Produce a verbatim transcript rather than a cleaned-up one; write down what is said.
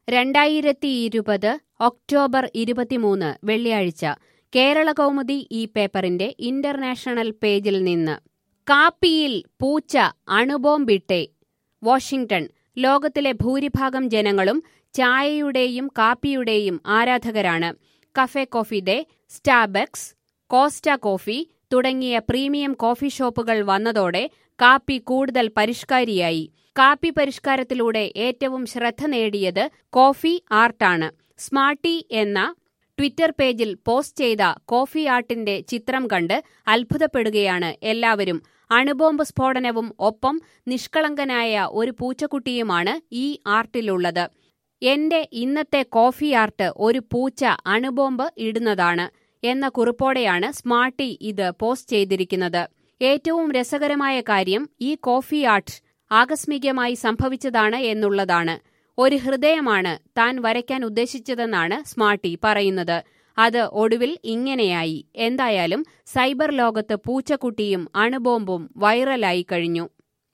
രണ്ടായിരത്തി ഇരുപത് ഒക്ടോബർ ഇരുപത്തിമൂന്ന് വെള്ളിയാഴ്ച കേരളകൗമുദി ഈ പേപ്പറിന്റെ ഇന്റർനാഷണൽ പേജിൽ നിന്ന് കാപ്പിയിൽ പൂച്ച അണുബോംബിട്ടെ. വാഷിംഗ്ടൺ. ലോകത്തിലെ ഭൂരിഭാഗം ജനങ്ങളും ചായയുടെയും കാപ്പിയുടെയും ആരാധകരാണ്. Cafe coffee day, Starbucks, Costa coffee തുടങ്ങിയ പ്രീമിയം കോഫി ഷോപ്പുകൾ വന്നതോടെ കാപ്പി കൂടുതൽ പരിഷ്കാരിയായി. കാപ്പി പരിഷ്കാരത്തിലൂടെ ഏറ്റവും ശ്രദ്ധ നേടിയത് കോഫി ആർട്ടാണ്. സ്മാർട്ടി എന്ന ട്വിറ്റർ പേജിൽ പോസ്റ്റ് ചെയ്ത കോഫി ആർട്ടിന്റെ ചിത്രം കണ്ട് അത്ഭുതപ്പെടുകയാണ് എല്ലാവരും. അണുബോംബ് സ്ഫോടനവും ഒപ്പം നിഷ്കളങ്കനായ ഒരു പൂച്ചക്കുട്ടിയുമാണ് ഈ ആർട്ടിലുള്ളത്. എന്റെ ഇന്നത്തെ കോഫി ആർട്ട് ഒരു പൂച്ച അണുബോംബ് ഇടുന്നതാണ് എന്ന കുറിപ്പോടെയാണ് സ്മാർട്ടി ഇത് പോസ്റ്റ് ചെയ്തിരിക്കുന്നത്. ഏറ്റവും രസകരമായ കാര്യം ഈ കോഫി ആർട്ട് ആകസ്മികമായി സംഭവിച്ചതാണ് എന്നുള്ളതാണ്. ഒരു ഹൃദയമാണ് താൻ വരയ്ക്കാൻ ഉദ്ദേശിച്ചതെന്നാണ് സ്മാർട്ടി പറയുന്നത്. അത് ഒടുവിൽ ഇങ്ങനെയായി. എന്തായാലും സൈബർ ലോകത്ത് പൂച്ചക്കുട്ടിയും അണുബോംബും വൈറലായി കഴിഞ്ഞു.